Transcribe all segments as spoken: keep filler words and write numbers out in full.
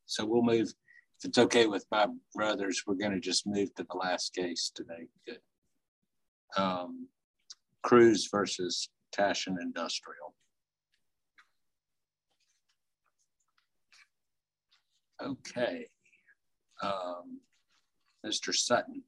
so we'll move, if it's okay with my brothers, we're going to just move to the last case today. Good. Um, Cruz versus Tashin Industrial. Okay. Um, Mister Sutton.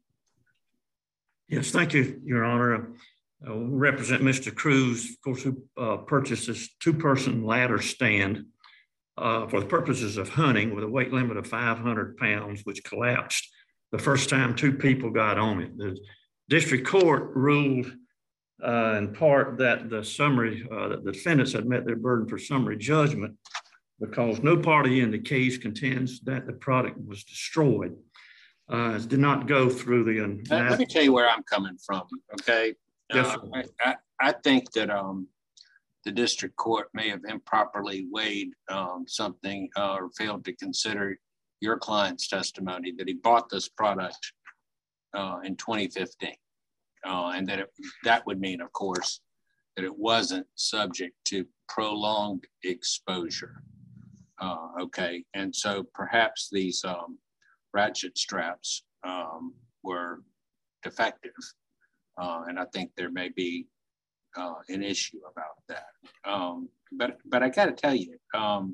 Yes, thank you, Your Honor. I will represent Mister Cruz, of course, who uh, purchased this two-person ladder stand uh, for the purposes of hunting with a weight limit of five hundred pounds, which collapsed the first time two people got on it. The district court ruled uh, in part that the summary, uh, that the defendants had met their burden for summary judgment because no party in the case contends that the product was destroyed. Uh, it did not go through the... Um, let, let me tell you where I'm coming from, okay? Yes, uh, I, I, I think that um, the district court may have improperly weighed um, something uh, or failed to consider your client's testimony that he bought this product uh, in twenty fifteen. Uh, and that it, that would mean, of course, that it wasn't subject to prolonged exposure. Uh, okay, and so perhaps these um, ratchet straps um, were defective. Uh, and I think there may be uh, an issue about that. Um, but, but I gotta tell you, um,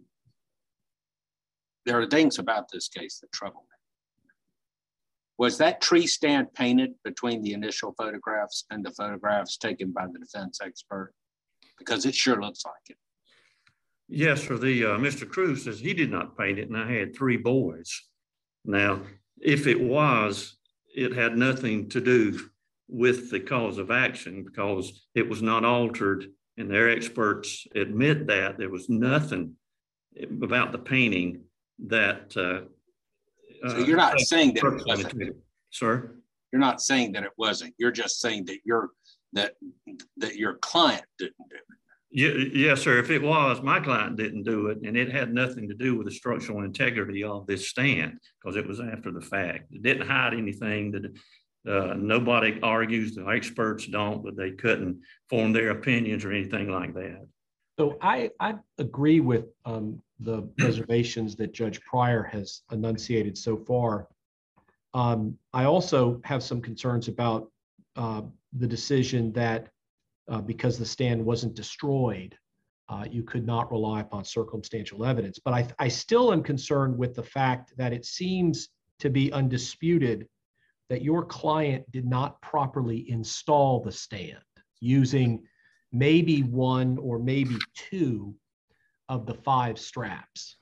there are things about this case that trouble me. Was that tree stand painted between the initial photographs and the photographs taken by the defense expert? Because it sure looks like it. Yes, sir. The uh, Mister Cruz says he did not paint it, and I had three boys. Now, if it was, it had nothing to do with the cause of action because it was not altered, and their experts admit that there was nothing about the painting that. Uh, so you're not uh, saying that it wasn't, sir? You're not saying that it wasn't. You're just saying that you're that that your client didn't do it. Yeah, yes, sir. If it was, my client didn't do it, and it had nothing to do with the structural integrity of this stand because it was after the fact. It didn't hide anything. That uh, nobody argues. The experts don't, but they couldn't form their opinions or anything like that. So I I agree with um, the reservations that Judge Pryor has enunciated so far. Um, I also have some concerns about uh, the decision that. Uh, because the stand wasn't destroyed, uh, you could not rely upon circumstantial evidence. But I, I still am concerned with the fact that it seems to be undisputed that your client did not properly install the stand using maybe one or maybe two of the five straps.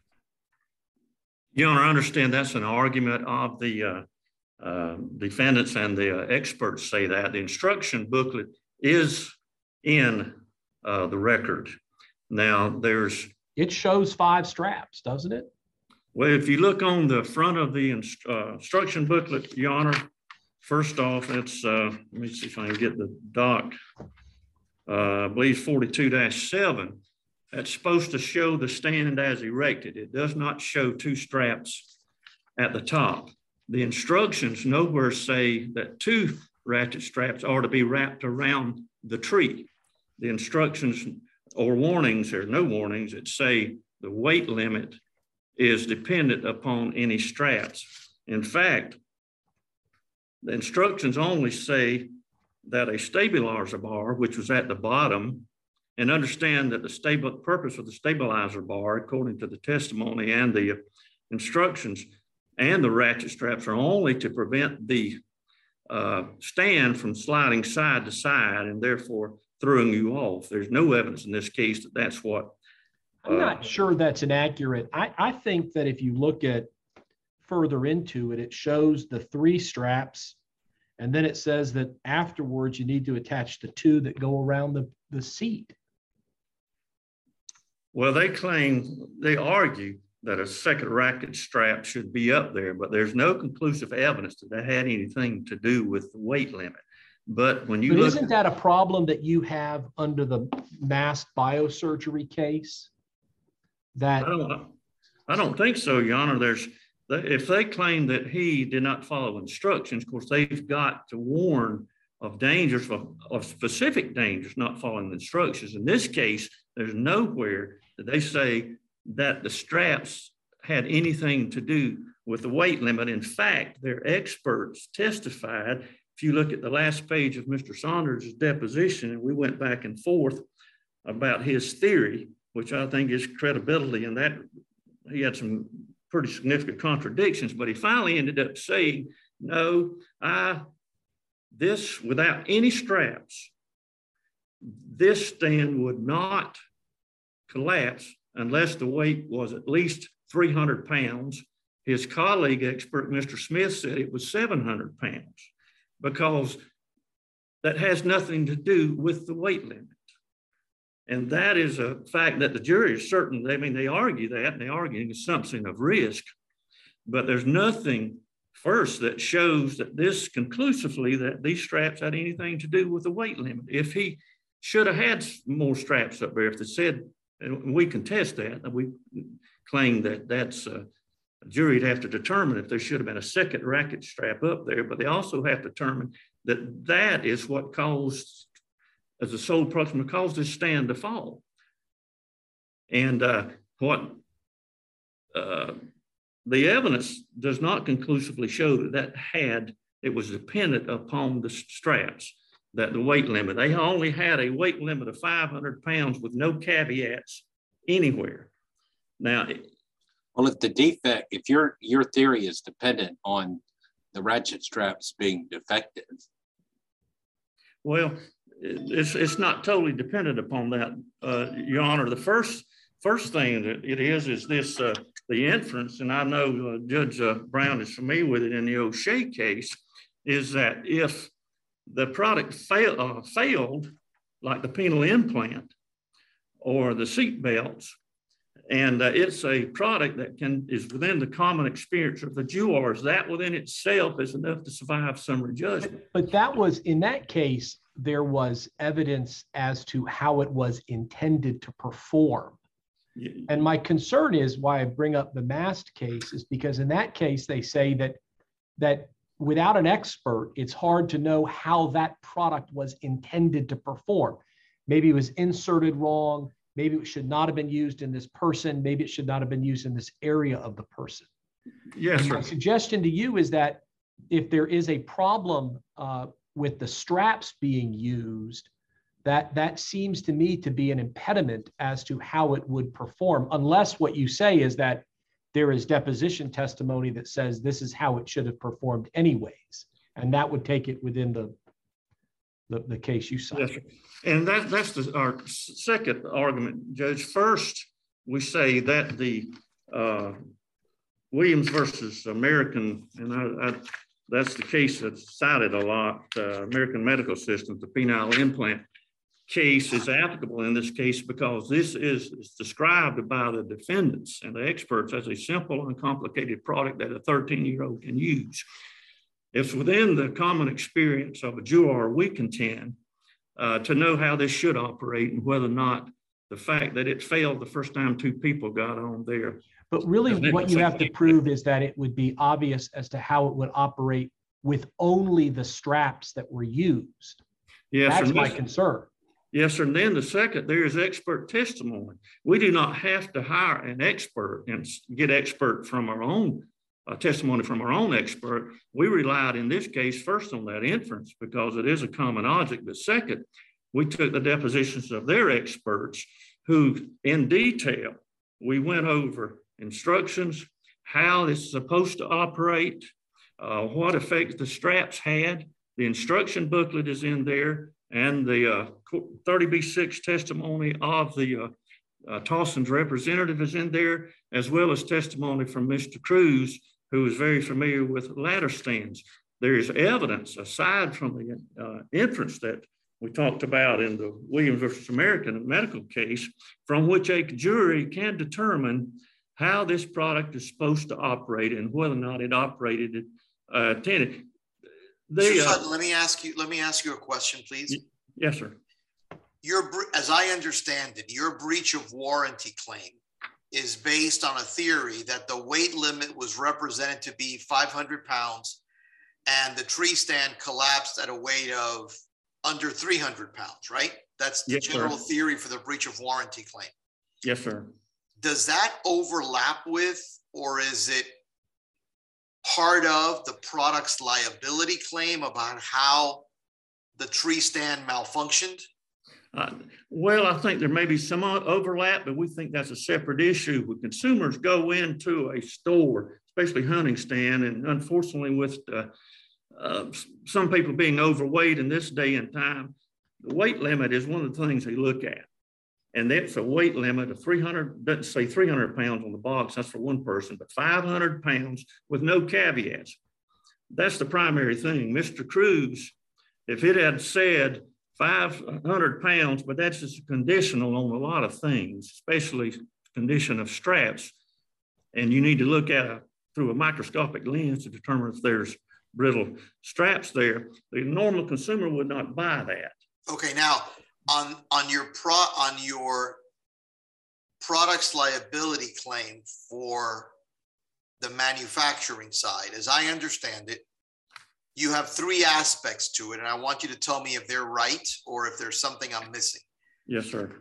Your Honor, I understand that's an argument of the uh, uh, defendants and the uh, experts say that. The instruction booklet is in uh, the record. Now there's... It shows five straps, doesn't it? Well, if you look on the front of the inst uh, instruction booklet, Your Honor, first off, it's, uh, let me see if I can get the doc, uh, I believe forty-two dash seven. That's supposed to show the stand as erected. It does not show two straps at the top. The instructions nowhere say that two ratchet straps are to be wrapped around the tree. The instructions or warnings, or no warnings, that say the weight limit is dependent upon any straps. In fact, the instructions only say that a stabilizer bar, which was at the bottom, and understand that the stable purpose of the stabilizer bar, according to the testimony and the instructions, and the ratchet straps are only to prevent the Uh, stand from sliding side to side and therefore throwing you off. There's no evidence in this case that that's what. Uh, I'm not sure that's inaccurate. I, I think that if you look at further into it, it shows the three straps, and then it says that afterwards you need to attach the two that go around the, the seat. Well, they claim, they argue that a second ratchet strap should be up there, but there's no conclusive evidence that that had anything to do with the weight limit. But when you but look isn't that a problem that you have under the mass biosurgery case? That I don't, I don't think so, Your Honor. There's, if they claim that he did not follow instructions, of course, they've got to warn of dangers, of, of specific dangers, not following the instructions. In this case, there's nowhere that they say that the straps had anything to do with the weight limit. In fact, their experts testified. If you look at the last page of Mister Saunders' deposition, and we went back and forth about his theory, which I think is credibility, and that he had some pretty significant contradictions, but he finally ended up saying, no, I, this, without any straps, this stand would not collapse unless the weight was at least three hundred pounds. His colleague expert, Mister Smith, said it was seven hundred pounds, because that has nothing to do with the weight limit. And that is a fact that the jury is certain. I mean, they argue that, and they argue the assumption of risk, but there's nothing first that shows that this conclusively that these straps had anything to do with the weight limit. If he should have had more straps up there, if they said, and we contest that, and we claim that that's uh, a jury would have to determine if there should have been a second racket strap up there, but they also have to determine that that is what caused, as the sole proximate cause, this stand to fall. And uh, what uh, the evidence does not conclusively show that that had, it was dependent upon the straps, that the weight limit. They only had a weight limit of five hundred pounds with no caveats anywhere. Now, well, if the defect, if your your theory is dependent on the ratchet straps being defective, well, it's it's not totally dependent upon that, uh, Your Honor. The first first thing that it is is this uh, the inference, and I know uh, Judge uh, Brown is familiar with it in the O'Shea case, is that if the product fail, uh, failed, like the penile implant or the seat belts, and uh, it's a product that can is within the common experience of the jurors, that within itself is enough to survive summary judgment. But, but that was, in that case, there was evidence as to how it was intended to perform. Yeah. And my concern is why I bring up the Mast case is because in that case, they say that that without an expert, it's hard to know how that product was intended to perform. Maybe it was inserted wrong. Maybe it should not have been used in this person. Maybe it should not have been used in this area of the person. Yes, sir. My suggestion to you is that if there is a problem uh, with the straps being used, that that seems to me to be an impediment as to how it would perform, unless what you say is that there is deposition testimony that says this is how it should have performed anyways. And that would take it within the, the, the case you cited. Yes, sir. And that, that's the, our second argument, Judge. First, we say that the uh, Williams versus American, and I, I, that's the case that's cited a lot, uh, American Medical Systems, the penile implant case is applicable in this case because this is, is described by the defendants and the experts as a simple, uncomplicated product that a thirteen-year-old can use. It's within the common experience of a juror, we contend, uh, to know how this should operate and whether or not the fact that it failed the first time two people got on there. But really what you have to prove is that it would be obvious as to how it would operate with only the straps that were used. Yes, that's my concern. Yes, sir. And then the second, there is expert testimony. We do not have to hire an expert and get expert from our own uh, testimony from our own expert. We relied in this case first on that inference because it is a common object. But second, we took the depositions of their experts who in detail, we went over instructions, how this is supposed to operate, uh, what effect the straps had. The instruction booklet is in there. And the uh, thirty B six testimony of the uh, uh, Towson's representative is in there, as well as testimony from Mister Cruz, who is very familiar with ladder stands. There is evidence, aside from the uh, inference that we talked about in the Williams versus American medical case, from which a jury can determine how this product is supposed to operate and whether or not it operated uh, attended. They, uh, let me ask you. Let me ask you a question, please. Yes, sir. Your, as I understand it, your breach of warranty claim is based on a theory that the weight limit was represented to be five hundred pounds, and the tree stand collapsed at a weight of under three hundred pounds. Right? That's the yes, general sir. theory for the breach of warranty claim. Yes, sir. Does that overlap with or is it part of the product's liability claim about how the tree stand malfunctioned? Uh, well, I think there may be some overlap, but we think that's a separate issue. When consumers go into a store, especially hunting stand, and unfortunately with uh, uh, some people being overweight in this day and time, the weight limit is one of the things they look at. And that's a weight limit of three hundred, doesn't say three hundred pounds on the box, that's for one person, but five hundred pounds with no caveats. That's the primary thing. Mister Cruz, if it had said five hundred pounds, but that's just conditional on a lot of things, especially condition of straps. And you need to look at it through a microscopic lens to determine if there's brittle straps there. The normal consumer would not buy that. Okay, now on, on your pro on your product's liability claim for the manufacturing side, as I understand it, you have three aspects to it, and I want you to tell me if they're right or if there's something I'm missing. Yes, sir.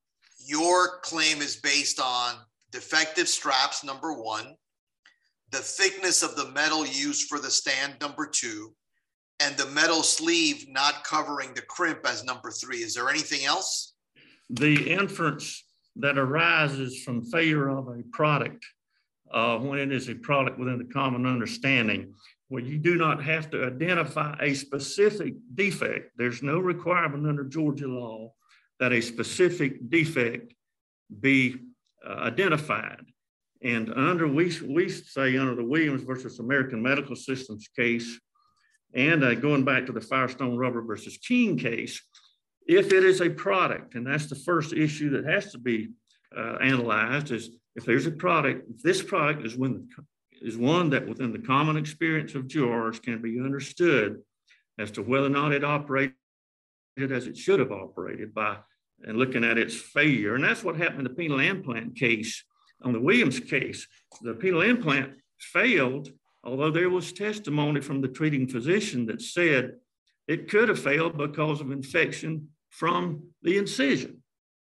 Your claim is based on defective straps, number one, the thickness of the metal used for the stand, number two, and the metal sleeve not covering the crimp as number three. Is there anything else? The inference that arises from failure of a product uh, when it is a product within the common understanding, where you do not have to identify a specific defect. There's no requirement under Georgia law that a specific defect be uh, identified. And under, we, we say under the Williams versus American Medical Systems case, and uh, going back to the Firestone Rubber versus King case, if it is a product, and that's the first issue that has to be uh, analyzed, is if there's a product, if this product is when the is one that within the common experience of jurors can be understood as to whether or not it operated as it should have operated by and looking at its failure. And that's what happened in the penal implant case. On the Williams case, the penal implant failed, although there was testimony from the treating physician that said it could have failed because of infection from the incision.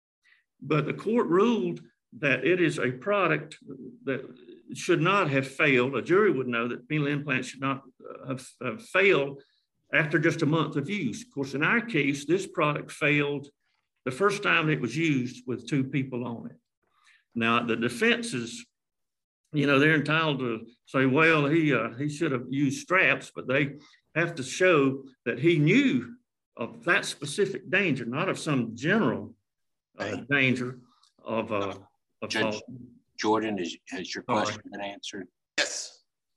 But the court ruled that it is a product that should not have failed. A jury would know that penal implants should not have, have failed after just a month of use. Of course, in our case, this product failed the first time it was used with two people on it. Now, the defense is, you know, they're entitled to say, well, he, uh, he should have used straps, but they have to show that he knew of that specific danger, not of some general uh, Right. danger of, uh, of Judge fall. Jordan, is, has your All right. question been answered? Yes.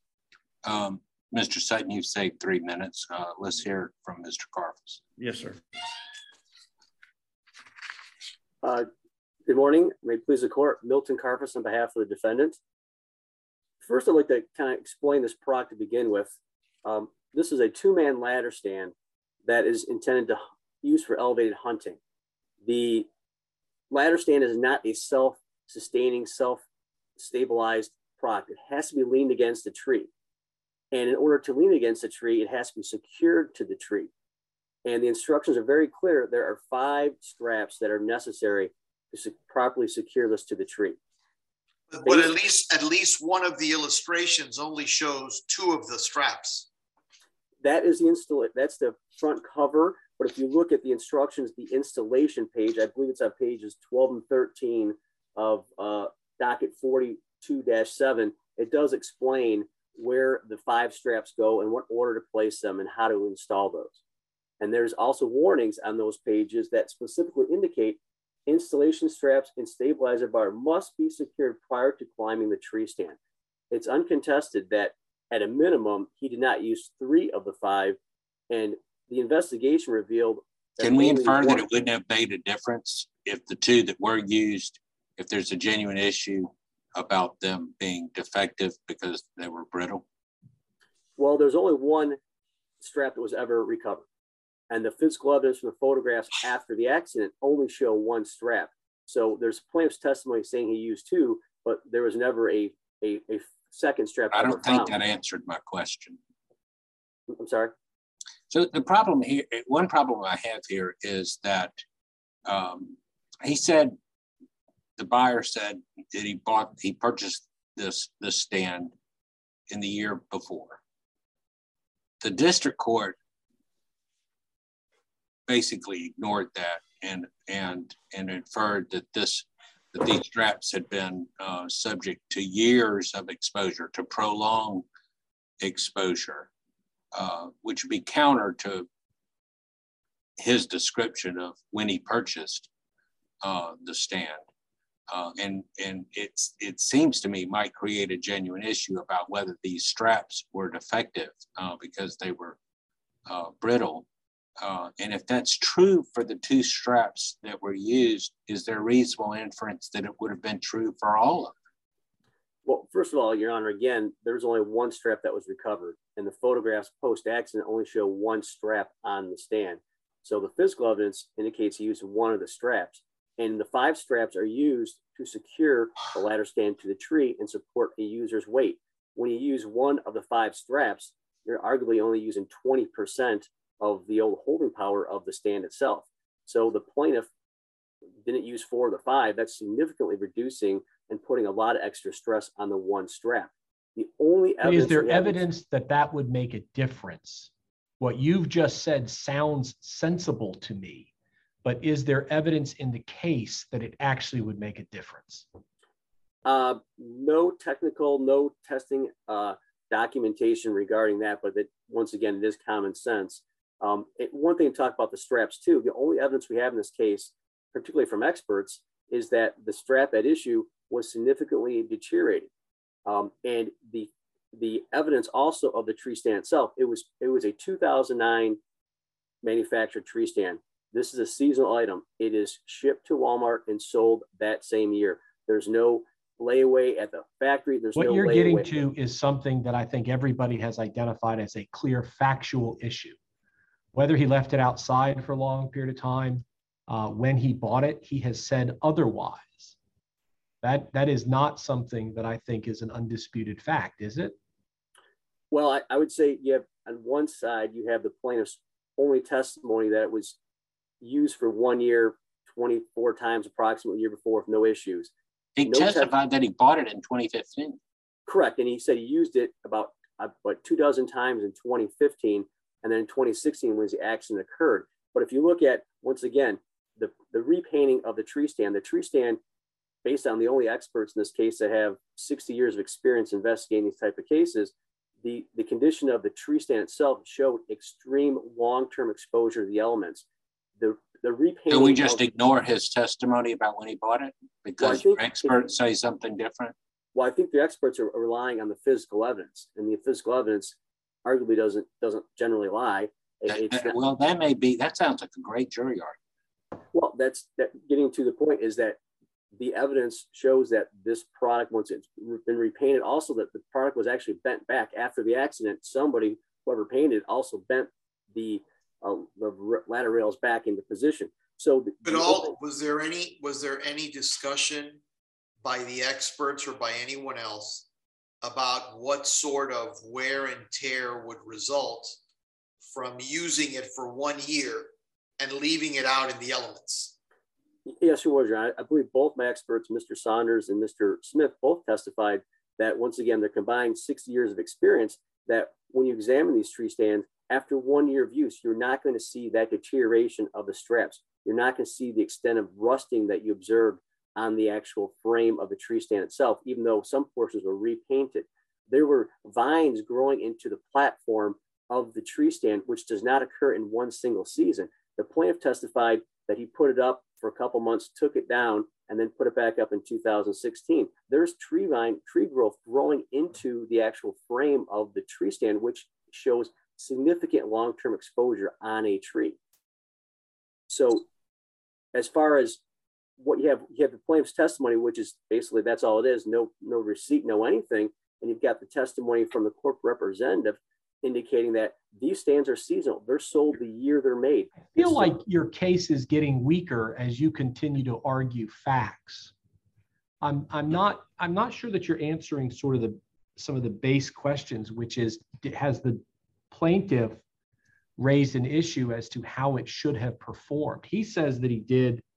Um, Mister Sutton, you've saved three minutes. Uh, let's hear from Mister Karfus. Yes, sir. Uh, good morning. May it please the court. Milton Karfus on behalf of the defendant. First, I'd like to kind of explain this product to begin with. Um, this is a two-man ladder stand that is intended to use for elevated hunting. The ladder stand is not a self-sustaining, self-stabilized product. It has to be leaned against a tree. And in order to lean against a tree, it has to be secured to the tree. And the instructions are very clear. There are five straps that are necessary to se- properly secure this to the tree. But at least at least one of the illustrations only shows two of the straps. That is the install. That's the front cover. But if you look at the instructions, the installation page, I believe it's on pages twelve and thirteen of uh, docket forty-two dash seven, it does explain where the five straps go and what order to place them and how to install those. And there's also warnings on those pages that specifically indicate installation straps and stabilizer bar must be secured prior to climbing the tree stand. It's uncontested that at a minimum, he did not use three of the five, and the investigation revealed that Can we only infer one- that it wouldn't have made a difference if the two that were used, if there's a genuine issue about them being defective because they were brittle? Well, there's only one strap that was ever recovered. And the physical evidence from the photographs after the accident only show one strap. So there's plaintiff's testimony saying he used two, but there was never a, a, a second strap. I ever don't think found. that answered my question. I'm sorry. So the problem here, one problem I have here is that um, he said, the buyer said that he bought, he purchased this, this stand in the year before. The district court basically ignored that and and and inferred that this that these straps had been uh, subject to years of exposure, to prolonged exposure, uh, which would be counter to his description of when he purchased uh, the stand. Uh, and and it's it seems to me might create a genuine issue about whether these straps were defective uh, because they were uh, brittle. Uh, and if that's true for the two straps that were used, is there reasonable inference that it would have been true for all of them? Well, first of all, Your Honor, again, there's only one strap that was recovered, and the photographs post-accident only show one strap on the stand. So the physical evidence indicates he used one of the straps, and the five straps are used to secure the ladder stand to the tree and support a user's weight. When you use one of the five straps, you're arguably only using twenty percent of the old holding power of the stand itself. So the plaintiff didn't use four of the five. That's significantly reducing and putting a lot of extra stress on the one strap. The only evidence is there evidence that that would make a difference? What you've just said sounds sensible to me, but is there evidence in the case that it actually would make a difference? Uh, no technical, no testing uh, documentation regarding that, but that once again, it is common sense. Um, it, one thing to talk about the straps too, the only evidence we have in this case, particularly from experts, is that the strap at issue was significantly deteriorated. Um, and the the evidence also of the tree stand itself, it was it was a two thousand nine manufactured tree stand. This is a seasonal item. It is shipped to Walmart and sold that same year. There's no layaway at the factory. There's what no you're layaway. Getting to is something that I think everybody has identified as a clear factual issue. Whether he left it outside for a long period of time, uh, when he bought it, he has said otherwise. That, that is not something that I think is an undisputed fact, is it? Well, I, I would say you have on one side, you have the plaintiff's only testimony that it was used for one year, twenty-four times approximately the year before with no issues. He no testified that he bought it in twenty fifteen. Correct. And he said he used it about, about two dozen times in twenty fifteen. And then in twenty sixteen was the accident occurred. But if you look at, once again, the, the repainting of the tree stand, the tree stand, based on the only experts in this case that have sixty years of experience investigating these type of cases, the, the condition of the tree stand itself showed extreme long-term exposure to the elements. The, the repainting. Do we just of, ignore his testimony about when he bought it because well, experts say something different? Well, I think the experts are relying on the physical evidence, and the physical evidence arguably doesn't doesn't generally lie. It, that, not, well, that may be, that sounds like a great jury argument. Well, that's that getting to the point is that the evidence shows that this product, once it's been repainted, also that the product was actually bent back after the accident. Somebody, whoever painted, also bent the uh, the ladder rails back into position. So, the, but all was there any was there any discussion by the experts or by anyone else about what sort of wear and tear would result from using it for one year and leaving it out in the elements? Yes, you was. I believe both my experts, Mister Saunders and Mister Smith, both testified that once again, they're combined sixty years of experience, that when you examine these tree stands, after one year of use, you're not going to see that deterioration of the straps. You're not going to see the extent of rusting that you observed on the actual frame of the tree stand itself, even though some portions were repainted. There were vines growing into the platform of the tree stand, which does not occur in one single season. The plaintiff testified that he put it up for a couple months, took it down, and then put it back up in two thousand sixteen. There's tree vine, tree growth growing into the actual frame of the tree stand, which shows significant long-term exposure on a tree. So as far as what you have, you have the plaintiff's testimony, which is basically that's all it is, no, no receipt, no anything. And you've got the testimony from the corporate representative indicating that these stands are seasonal. They're sold the year they're made. I feel like your case is getting weaker as you continue to argue facts. I'm, I'm not, I'm not sure that you're answering sort of the, some of the base questions, which is, has the plaintiff raised an issue as to how it should have performed? He says that he did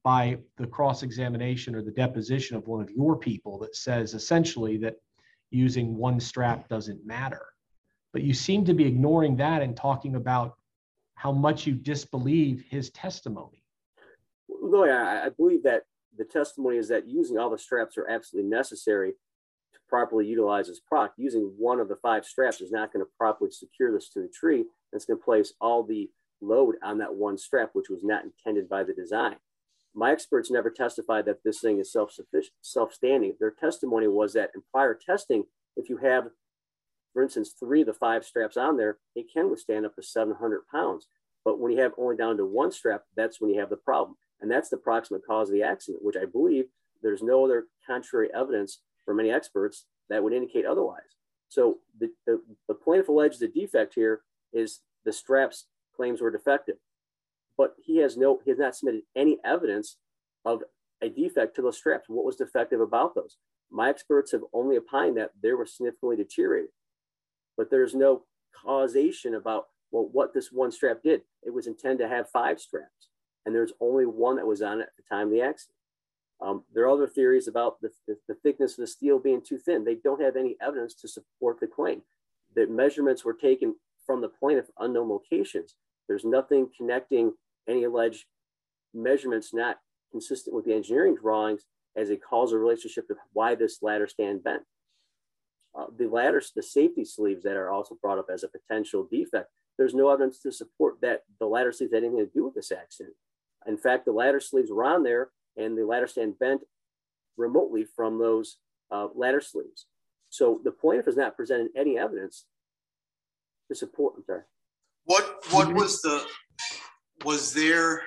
by the cross-examination or the deposition of one of your people that says essentially that using one strap doesn't matter. But you seem to be ignoring that and talking about how much you disbelieve his testimony. No, I, I believe that the testimony is that using all the straps are absolutely necessary to properly utilize this product. Using one of the five straps is not going to properly secure this to the tree. It's going to place all the load on that one strap, which was not intended by the design. My experts never testified that this thing is self-sufficient, self-standing. Their testimony was that in prior testing, if you have, for instance, three of the five straps on there, it can withstand up to seven hundred pounds. But when you have only down to one strap, that's when you have the problem. And that's the proximate cause of the accident, which I believe there's no other contrary evidence from any experts that would indicate otherwise. So the, the, the plaintiff alleges the defect here is the straps claims were defective, but he has no, he has not submitted any evidence of a defect to those straps. What was defective about those? My experts have only opined that they were significantly deteriorated, but there's no causation about, well, what this one strap did. It was intended to have five straps, and there's only one that was on it at the time of the accident. Um, there are other theories about the, the, the thickness of the steel being too thin. They don't have any evidence to support the claim. The measurements were taken from the plaintiff unknown locations. There's nothing connecting any alleged measurements not consistent with the engineering drawings as a causal relationship to why this ladder stand bent. Uh, the ladders, the safety sleeves that are also brought up as a potential defect, there's no evidence to support that the ladder sleeves had anything to do with this accident. In fact, the ladder sleeves were on there and the ladder stand bent remotely from those uh, ladder sleeves. So the plaintiff has not presented any evidence to support. I'm sorry. What, what was the, was there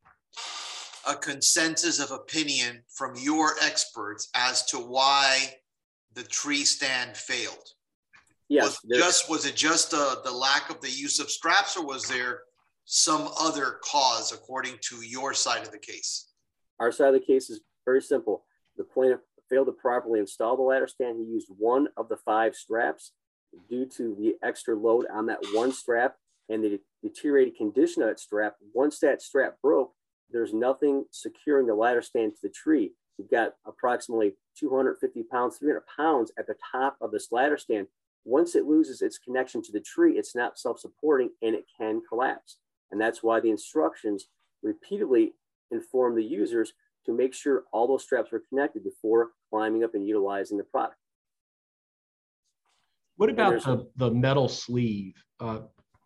a consensus of opinion from your experts as to why the tree stand failed? Yes. Was, just, was it just uh, the lack of the use of straps, or was there some other cause according to your side of the case? Our side of the case is very simple. The plaintiff failed to properly install the ladder stand. He used one of the five straps. Due to the extra load on that one strap and the deteriorated condition of that strap, once that strap broke, there's nothing securing the ladder stand to the tree. You've got approximately two hundred fifty pounds, three hundred pounds at the top of this ladder stand. Once it loses its connection to the tree, it's not self-supporting and it can collapse. And that's why the instructions repeatedly inform the users to make sure all those straps were connected before climbing up and utilizing the product. What about the, the metal sleeve? Uh,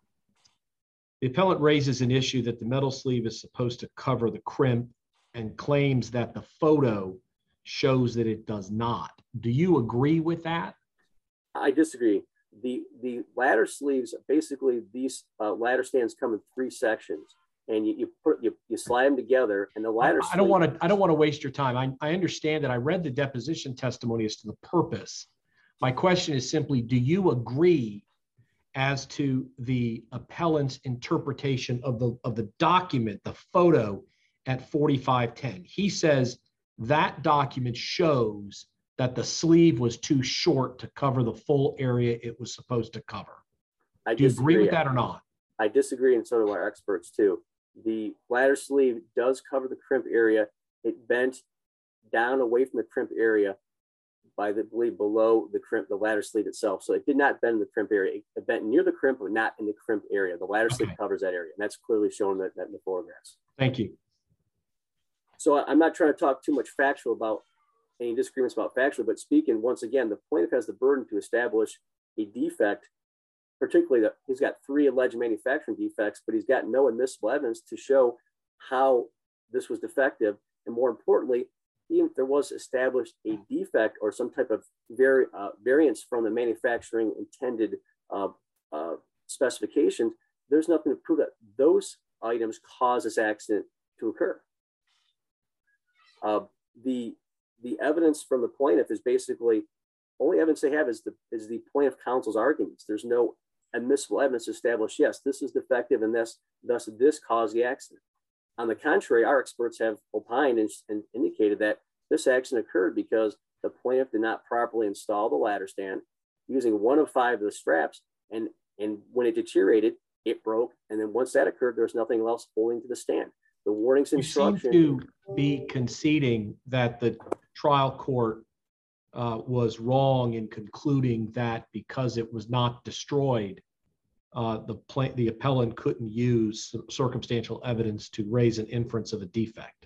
the appellant raises an issue that the metal sleeve is supposed to cover the crimp and claims that the photo shows that it does not. Do you agree with that? I disagree. The, the ladder sleeves, basically these uh, ladder stands come in three sections, and you, you put you, you slide them together, and the ladder. I don't want to. I don't want to waste your time. I, I understand that. I read the deposition testimony as to the purpose. My question is simply, do you agree as to the appellant's interpretation of the, of the document, the photo at forty-five ten? He says that document shows that the sleeve was too short to cover the full area it was supposed to cover. I do you disagree. agree with that or not? I disagree, and so do our experts too. The ladder sleeve does cover the crimp area. It bent down away from the crimp area by the believe below the crimp, the ladder sleeve itself. So it did not bend in the crimp area. It bent near the crimp, but not in the crimp area. The ladder sleeve Okay. covers that area, and that's clearly shown that, that in the photographs. Thank you. So I'm not trying to talk too much factual about any disagreements about factual, but speaking once again, the plaintiff has the burden to establish a defect, particularly that he's got three alleged manufacturing defects, but he's got no admissible evidence to show how this was defective. And more importantly, even if there was established a defect or some type of vari uh, variance from the manufacturing intended uh, uh, specifications, there's nothing to prove that those items cause this accident to occur. Uh, the, the evidence from the plaintiff is basically, only evidence they have is the, is the plaintiff counsel's arguments. There's no admissible evidence to establish, yes, this is defective and this, thus this caused the accident. On the contrary, our experts have opined and, and indicated that this accident occurred because the plaintiff did not properly install the ladder stand using one of five of the straps. And, and when it deteriorated, it broke. And then once that occurred, there was nothing else holding to the stand. The warnings You seem instruction. to be conceding that the trial court uh, was wrong in concluding that because it was not destroyed, uh, the pla- the appellant couldn't use circumstantial evidence to raise an inference of a defect.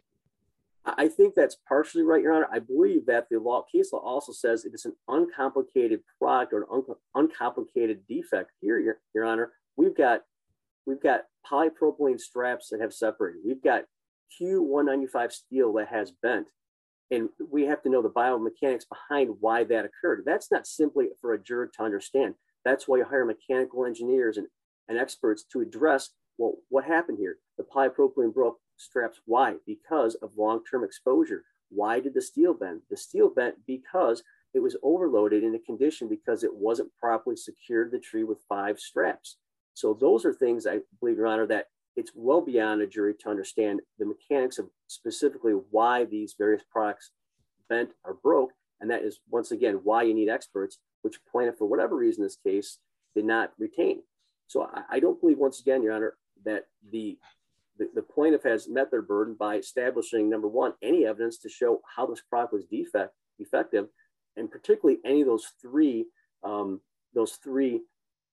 I think that's partially right, Your Honor. I believe that the law case law also says it is an uncomplicated product or an un uncomplicated defect. Here, Your, Your Honor, we've got we've got polypropylene straps that have separated. We've got Q one ninety-five steel that has bent, and we have to know the biomechanics behind why that occurred. That's not simply for a jury to understand. That's why you hire mechanical engineers and, and experts to address, well, what happened here? The polypropylene broke straps. Why? Because of long-term exposure. Why did the steel bend? The steel bent because it was overloaded in a condition because it wasn't properly secured to the tree with five straps. So those are things, I believe, Your Honor, that it's well beyond a jury to understand the mechanics of specifically why these various products bent or broke. And that is, once again, why you need experts, which plaintiff, for whatever reason, this case did not retain. So I, I don't believe, once again, Your Honor, that the, the, the plaintiff has met their burden by establishing, number one, any evidence to show how this product was defect, defective, and particularly any of those three, um, those three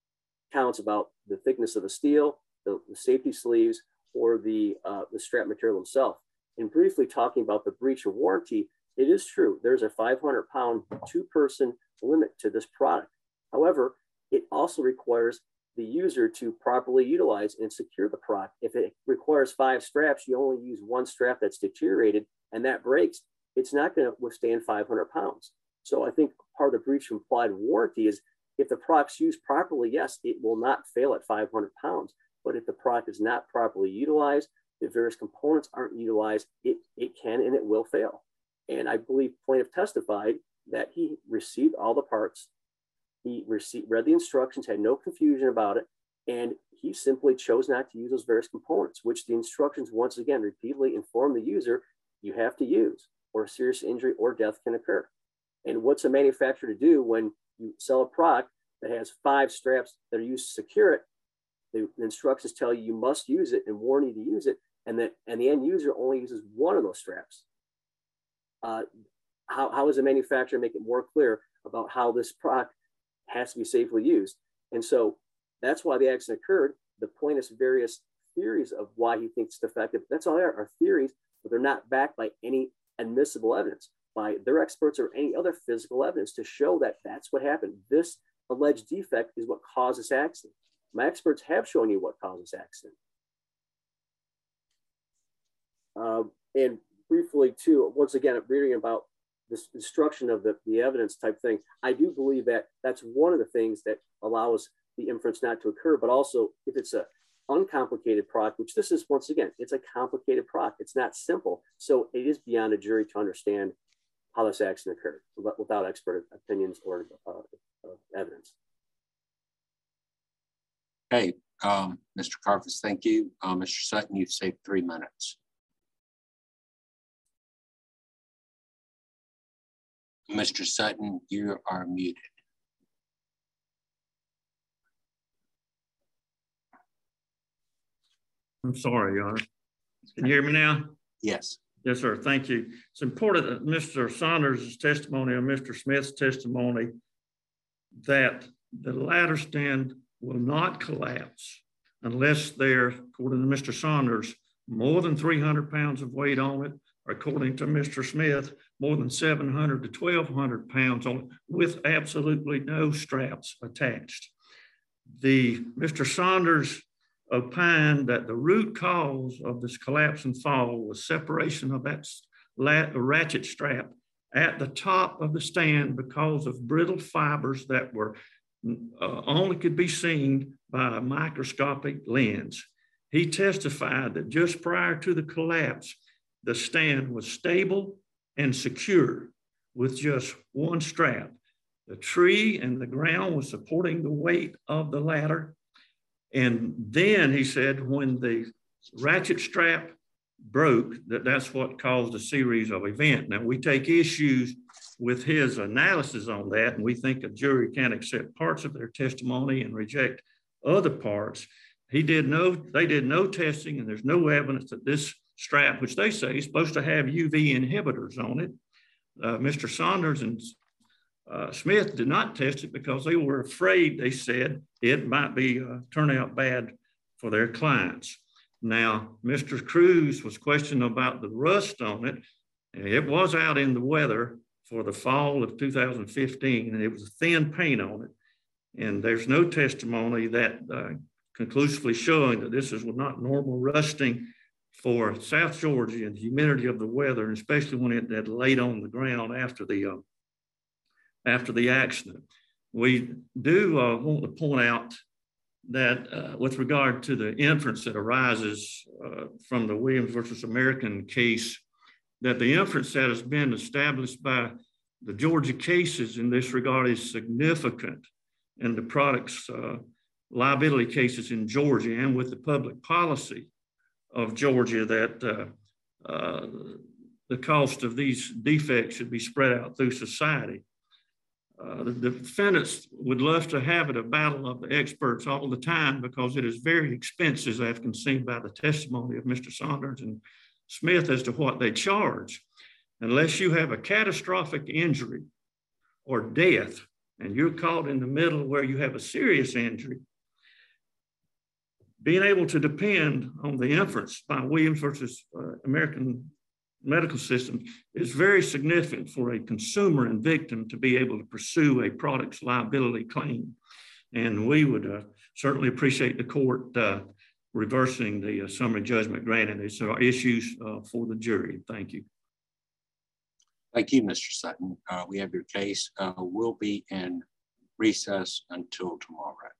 counts about the thickness of the steel, the, the safety sleeves, or the, uh, the strap material itself. And briefly talking about the breach of warranty, it is true. There's a five hundred pound two-person limit to this product. However, it also requires the user to properly utilize and secure the product. If it requires five straps, you only use one strap that's deteriorated and that breaks, it's not going to withstand five hundred pounds. So I think part of the breach of implied warranty is if the product's used properly, yes, it will not fail at five hundred pounds. But if the product is not properly utilized, if various components aren't utilized, it, it can and it will fail. And I believe plaintiff testified that he received all the parts. He received, read the instructions, had no confusion about it, and he simply chose not to use those various components, which the instructions, once again, repeatedly inform the user you have to use, or serious injury or death can occur. And what's a manufacturer to do when you sell a product that has five straps that are used to secure it? The, the instructions tell you you must use it and warn you to use it, and that and the end user only uses one of those straps. Uh, how, how does a manufacturer make it more clear about how this product has to be safely used? And so that's why the accident occurred. The plaintiff's various theories of why he thinks it's defective, that's all they are, are theories, but they're not backed by any admissible evidence, by their experts or any other physical evidence to show that that's what happened. This alleged defect is what caused this accident. My experts have shown you what caused this accident. Um, and briefly too, once again, reading about this destruction of the, the evidence type thing, I do believe that that's one of the things that allows the inference not to occur, but also if it's a uncomplicated product, which this is, once again, it's a complicated product. It's not simple. So it is beyond a jury to understand how this accident occurred without expert opinions or uh, uh, evidence. Hey, um, Mister Karfus, thank you. Uh, Mister Sutton, you've saved three minutes. Mister Sutton, you are muted. I'm sorry, Your Honor. Can you hear me now? Yes. Yes, sir. Thank you. It's important that Mister Saunders' testimony and Mister Smith's testimony that the ladder stand will not collapse unless there, according to Mister Saunders, more than three hundred pounds of weight on it, or according to Mister Smith, more than seven hundred to twelve hundred pounds on it with absolutely no straps attached. The Mister Saunders opined that the root cause of this collapse and fall was separation of that ratchet strap at the top of the stand because of brittle fibers that were uh, only could be seen by a microscopic lens. He testified that just prior to the collapse, the stand was stable and secure with just one strap. The tree and the ground was supporting the weight of the ladder. And then he said when the ratchet strap broke, that that's what caused a series of events. Now we take issues with his analysis on that, and we think a jury can't accept parts of their testimony and reject other parts. He did no, they did no testing, and there's no evidence that this strap, which they say is supposed to have U V inhibitors on it. Uh, Mister Saunders and uh, Smith did not test it because they were afraid, they said, it might be uh, turn out bad for their clients. Now, Mister Cruz was questioned about the rust on it. It was out in the weather for the fall of two thousand fifteen, and it was a thin paint on it. And there's no testimony that uh, conclusively showing that this is not normal rusting for South Georgia and the humidity of the weather, and especially when it had laid on the ground after the uh, after the accident. We do uh, want to point out that uh, with regard to the inference that arises uh, from the Williams versus American case, that the inference that has been established by the Georgia cases in this regard is significant in the product's uh, liability cases in Georgia and with the public policy of Georgia that uh, uh, the cost of these defects should be spread out through society. Uh, the defendants would love to have it a battle of the experts all the time because it is very expensive, as can seen by the testimony of Mister Saunders and Smith as to what they charge. Unless you have a catastrophic injury or death, and you're caught in the middle where you have a serious injury, being able to depend on the inference by Williams versus uh, American medical system is very significant for a consumer and victim to be able to pursue a product's liability claim. And we would uh, certainly appreciate the court uh, reversing the uh, summary judgment granted. These are issues uh, for the jury. Thank you. Thank you, Mister Sutton. Uh, we have your case. Uh, we'll be in recess until tomorrow.